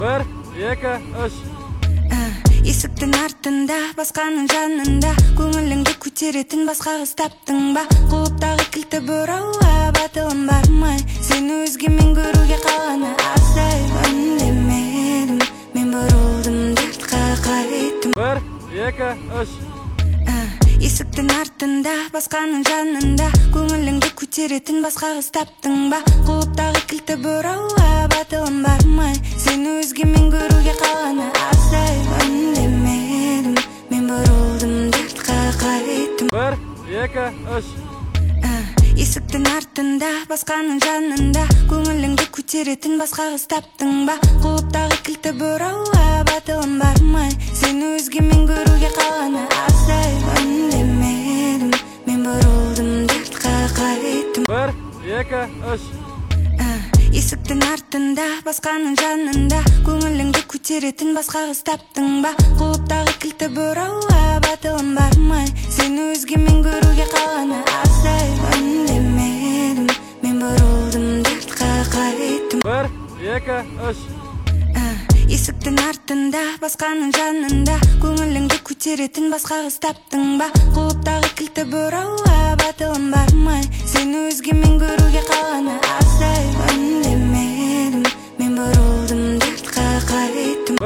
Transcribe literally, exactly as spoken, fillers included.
Bir, екі, үш. Есіктің артында, басқаның жанында, көңіліңді көтеретін басқа қыз таптың ба? Құлыптағы кілті бұрауға батылым бармай, сені өзгемен көруге қалғаны аздай. Үндемедім, мен бұрылдым, дертқа қайттым. Bir, екі, үш. Есіктің артында, басқаның жанында, көңіліңді көтеретін басқа қыз таптың ба? Құлыптағы кілті бұрауға батылым бармай, сені өзгемен көруге қалғаны аздай. Үндемедім, мен бұрылдым, дертқа қайттым. Bir, екі, үш. Есіктің артында, басқаның жанында, көңіліңді көтеретін басқа қыз таптың ба? Құлыптағы кілті бұрауға батылым бармай, сені өзгемен көруге қалғаны аздай. Үндемедім, мен бұрылдым, дертқа қайттым. Bir, екі, үш. Есіктің артында, басқаның жанында, көңіліңді көтеретін басқа қыз таптың ба? Құлыптағы кілті бұрауға батылым бармай, сені өзгемен көруге қалғаны аздай. Үндемедім, мен бұрылдым, дертқа қайттым. Bir, екі, үш. Есіктің артында, басқаның жанында, көңіліңді көтеретін басқа қыз таптың ба? Құлыптағы кілті бұрауға батылым